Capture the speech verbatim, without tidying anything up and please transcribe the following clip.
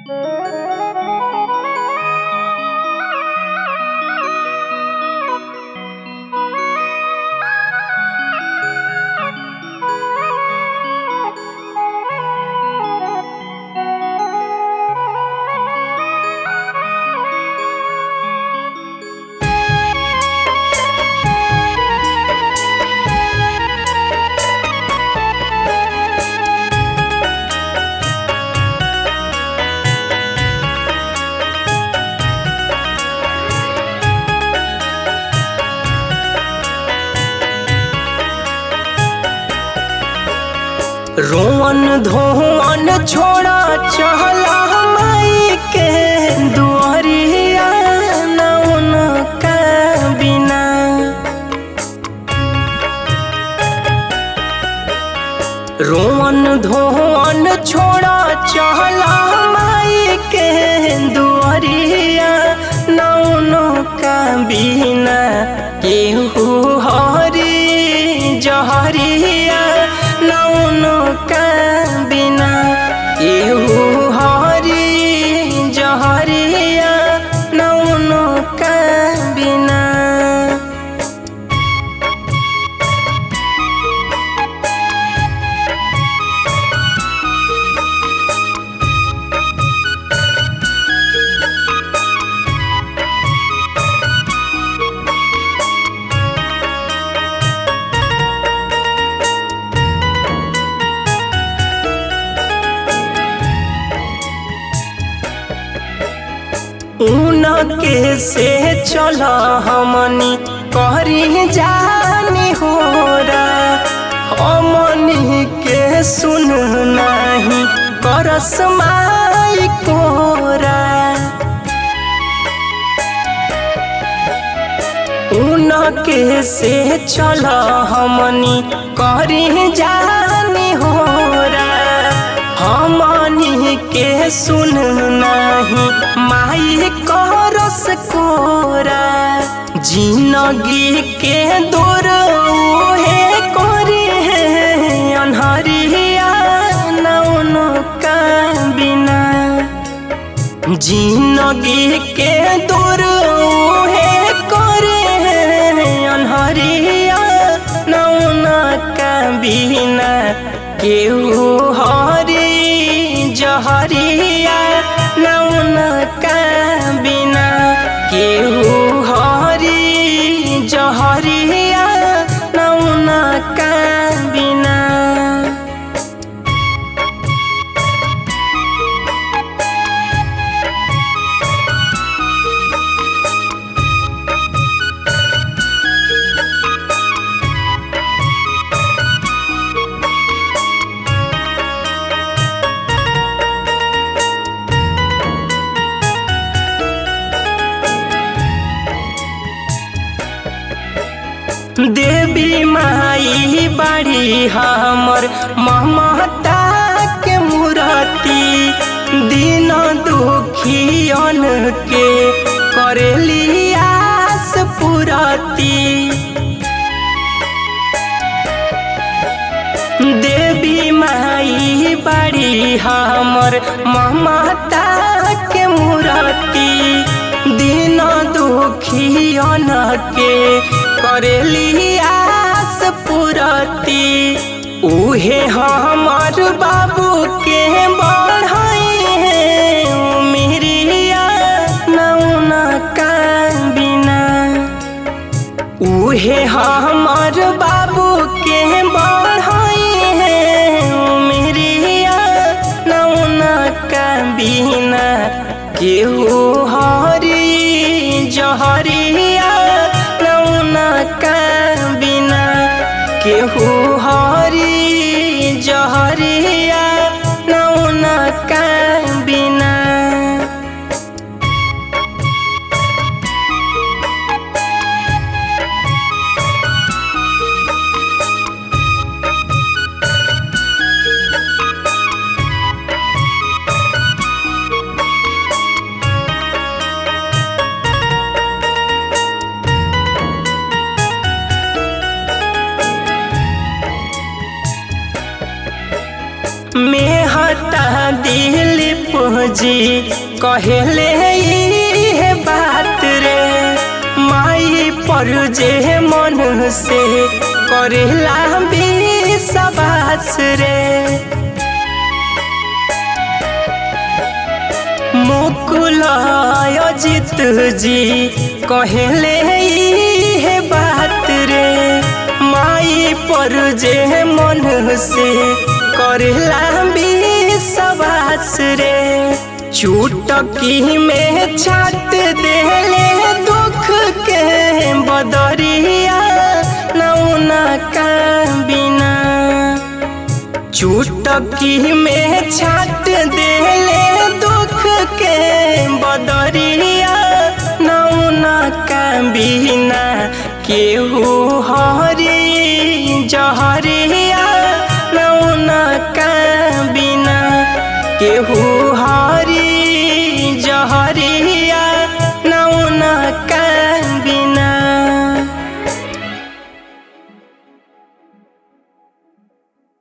रोवन धोवन छोड़ा चहला माई के दुआरिया ना उनका बिना। रोवन धोवन छोड़ा चहला माई के दुआरिया ना उनका बिना। केहू हरी जहरिया ना उनका बिना। केहू हरी जहरिया ना उनका बिना। उनके से चल हमनी करी जानी होरा। हमनी के सुन नहीं करस माई कोरा। उनके से चल हमनी करी जानी होरा। हमनी के सुन नहीं माई करस कोरा। जिंदगी के दूर उहे करे है अनहरिया ना उनका बिना। जिंदगी के दूर उहे करे है अनहरिया ना उनका बिना। केहू हरी जहरिया ना उनका बिना। केहू हरी जहरिया ना उनका बिना। देवी माई बड़ी हमर ममता के मूर्ति। दिन दुखियन के करेली आस पूरती। देवी माई बड़ी हमर ममता के मूर्ति। दिन दुखियन के करेली आस पूरती। उहे हमर बाबू के बढ़ाई है उमिरिया ना उनका बिना। उहे हमर बाबू के बढ़ाई है उमिरिया ना उनका बिना। केहू हरी जहरिया ना उनका बिना। केहू हरी जहरिया ना उनका बिना। जी कहले ये बात रे, माई पर जे मन से करेला विश्वास रे। मुकुल अजित जी कहले ये बात रे, माई पर जे मन से करेला विश्वास रे। चुटकी में छाट देले दुख के बदरिया नौना का बिना। चुटकी में छाट देले